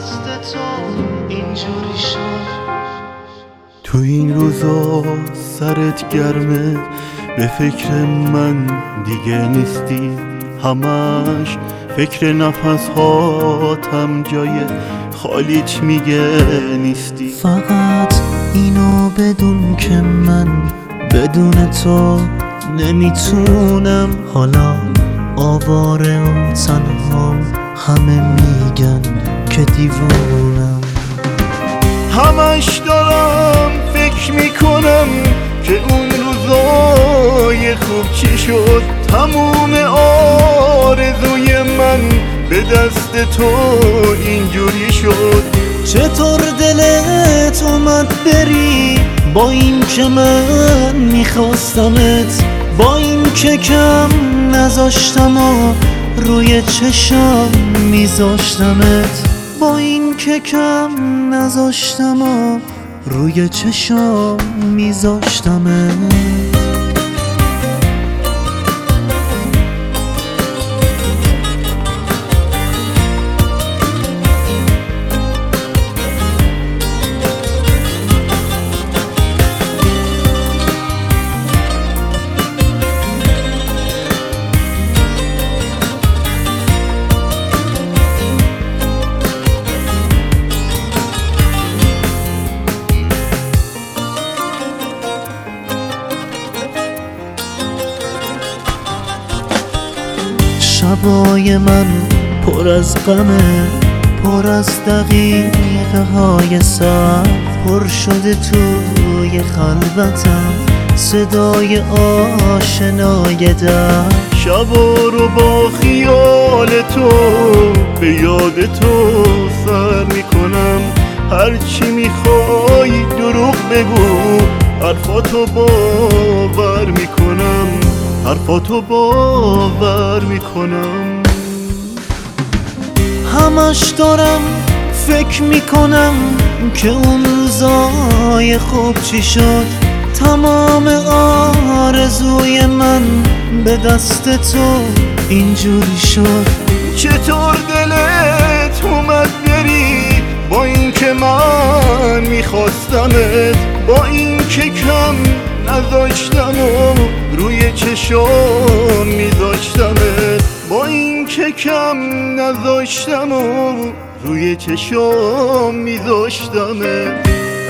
دست تو اینجوری شد. تو این روزا سرت گرمه، به فکر من دیگه نیستی، همش فکر نفس هاتم جای خالیت میگه نیستی. فقط اینو بدون که من بدون تو نمیتونم، حالا آواره و تنهام، همه میگن که دیوونم. همش دارم فکر میکنم که اون روزای خوب چی شد، تموم آرزوی من به دست تو اینجوری شد. چطور دلت اومد بری با این که من میخواستمت، با این که کم نذاشتم و روی چشم میذاشتمت، با این که کم نذاشتم و روی چشم میذاشتمت. شبای من پر از غمه، پر از دقیقه های سر، پر شده توی خلوتم صدای آشنای در. شبا رو با خیال تو به یاد تو سر میکنم، هرچی میخوای دروغ بگو، حرفاتو باور میکنم، حرفاتو باور میکنم. همش دارم فکر میکنم که اون روزای خوب چی شد، تمام آرزوی من به دست تو اینجوری شد. چطور دلت اومد بری با این که من میخواستمت، با این که کم نذاشتم و روی چشم میذاشتمت، با این که کم نذاشتم و روی چشم میذاشتمت.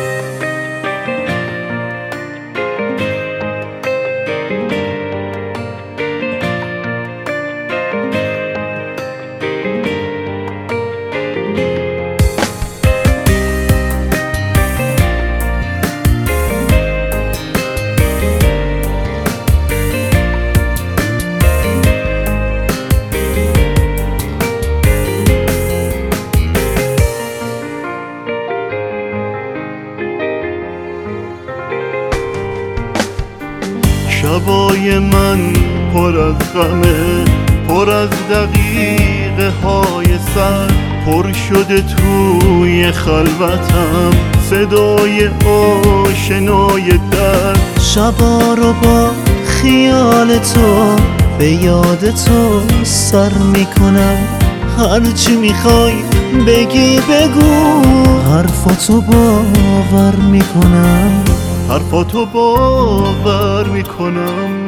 شبای من پر از غمه، پر از دقیقه های سر، پر شده توی خلوتم صدای آشنای در. شبا رو با خیال تو به یاد تو سر میکنم، هرچی میخوای بگی بگو، حرفاتو باور میکنم، حرفاتو باور میکنم.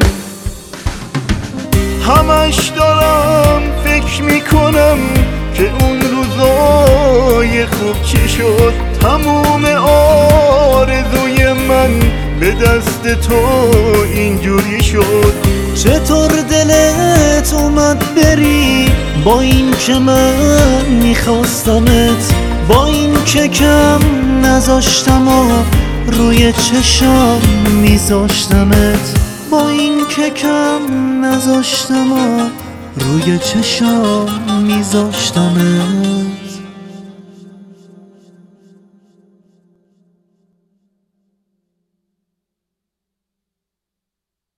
همش دارم فکر میکنم که اون روزای خوب چی شد، تموم آرزوی من به دست تو اینجوری شد. چطور دلت اومد بری با این که من میخواستمت، با این که کم نذاشتم و روی چشم میذاشتمت، با این که کم نذاشتم و روی چشم میذاشتمت.